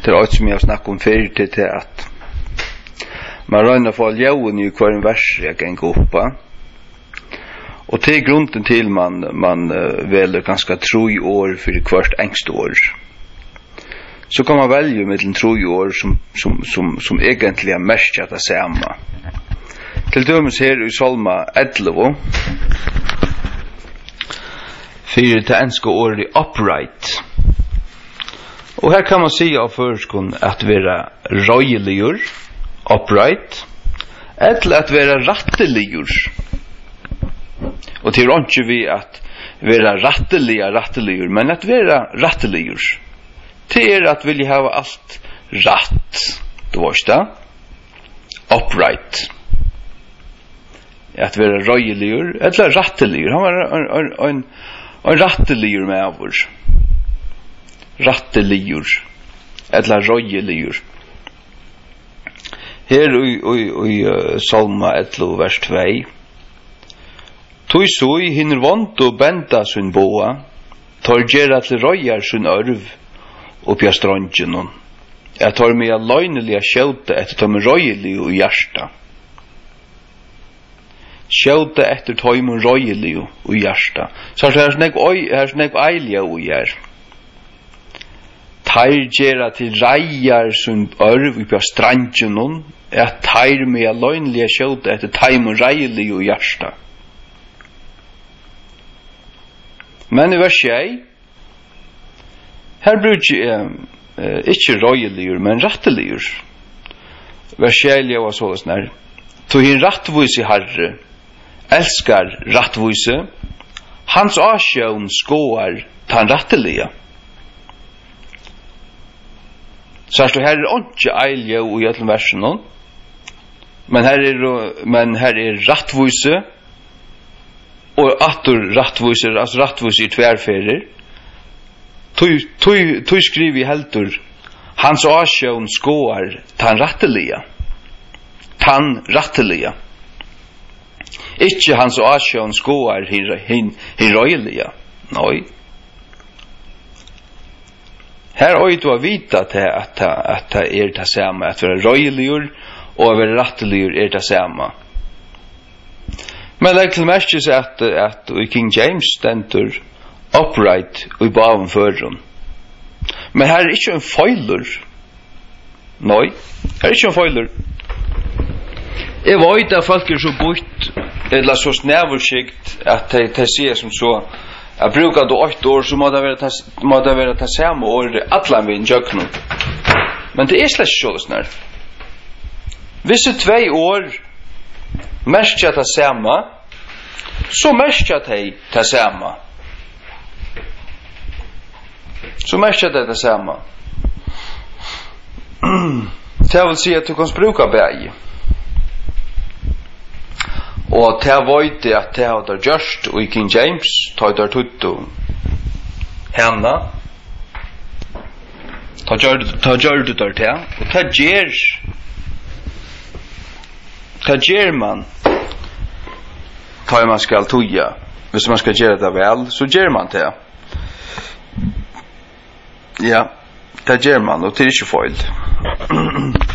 Det är som jag snackar om förr till att man rönar för ljuden i kvar en vers jag kan gå upp på. Och till grunden till man väljer ganska 3 år för kvart ängst år. Så kan man välja mellan 3 år som egentligen mest att samma. Till dömes här i Salma 11 för det enska år i upright. Och här kan man säga av förskon att vara rojeligur, upright, eller att vara ratteligur. Och till inte vi att vara ratteligur, men att vara ratteligur. Till att vilja ha allt rätt, då var det upright. Att vara rojeligur, eller ratteligur. Han var en ratteligur med avur. Ratteligur eller rojeligur. Här i Salma 11 vers 2. Tui sui hinner vant og benda sin boa, tar gjerra til rojar sin örv oppi a strandjennon. Jeg tar mig a løgnelig a skjauta etter ta med rojelig og hjärsta. Skjauta etter ta med rojelig og hjärsta. Så her snakk eilja og gjer. Tar gjerra til rojar sin örv oppi a strandjennon, jeg tar mig a løgnelig a skjauta etter ta med rojelig og hjärsta. Men i vers 6 her bruker ikke rojeligur, men ratteligur. Vers 6 var sånn her. To hin rattvise herre, elskar rattvise, hans asjøen skåar tan rattelige. Så her ikke eilje i alle versene, men her rattvise, og atur rattviser, altså rattviser i tværferer. Tui skrivi heldur, hans asjøen skåar tan rattelige. Tan rattelige. Ikke hans asjøen skåar hin røyelige. Nei. Her er du å vite at det det samme, at være røyeligur og å være ratteligur det samme. Men det til mest at i King James stendur upright og i baven føren. Men her ikke en feiler. Nei, her ikke en feiler. Jeg vet at folk så godt, eller så snæversikt, at de sier som så, jeg bruker det 8 år, så må det være det samme året alle ved en jøkken. Men det slett ikke sånn. Hvis 2 år mestja ta sama, så mestja ta sama. Så mestja ta sama. Det vil si at du kan bruka bæg. Og det vet at det har det gjørst, og i King James, tar det tutto henne. Ta gjør du der til, og ta gjer man tar man skal toja. Hvis man skal gjøre det vel, så gjer man det. Ja, det gjer man, og det ikke feil.